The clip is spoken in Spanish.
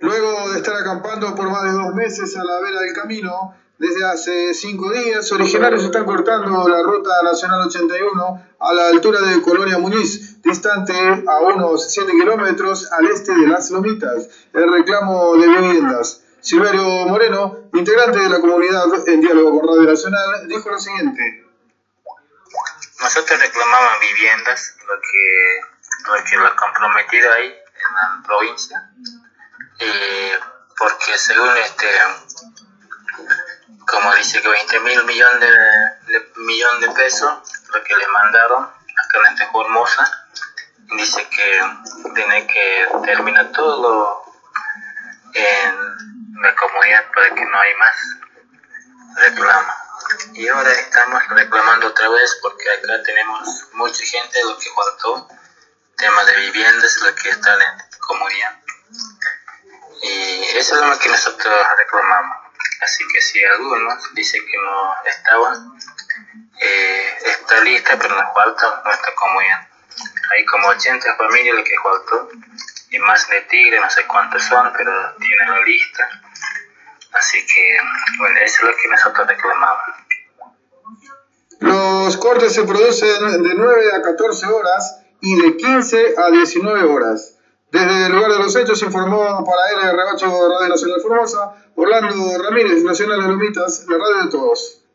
Luego de estar acampando por más de 2 meses a la vera del camino, desde hace 5 días, originarios están cortando la ruta nacional 81 a la altura de Colonia Muñiz, distante a unos 7 kilómetros al este de Las Lomitas, el reclamo de viviendas. Silverio Moreno, integrante de la comunidad en diálogo con Radio Nacional, dijo lo siguiente. Nosotros reclamamos viviendas, lo que lo comprometido ahí en la provincia, porque según como dice que 20.000 millones de pesos, lo que le mandaron acá en Formosa, dice que tiene que terminar todo en la comunidad para que no hay más reclamo. Y ahora estamos reclamando otra vez porque acá tenemos mucha gente, lo que faltó, tema de viviendas, lo que están en comunidad. Y eso es lo que nosotros reclamamos. Así que si algunos dicen que no estaba, está lista, pero nos falta nuestra comunidad. Hay como 80 familias lo que faltó, y más de Tigre, no sé cuántos son, pero tienen la lista. Así que, bueno, eso es lo que nosotros reclamamos. Los cortes se producen de 9 a 14 horas y de 15 a 19 horas. Desde el lugar de los hechos informó para LR8 Radio Nacional Formosa, Orlando Ramírez, Nacional de Lomitas, la radio de todos.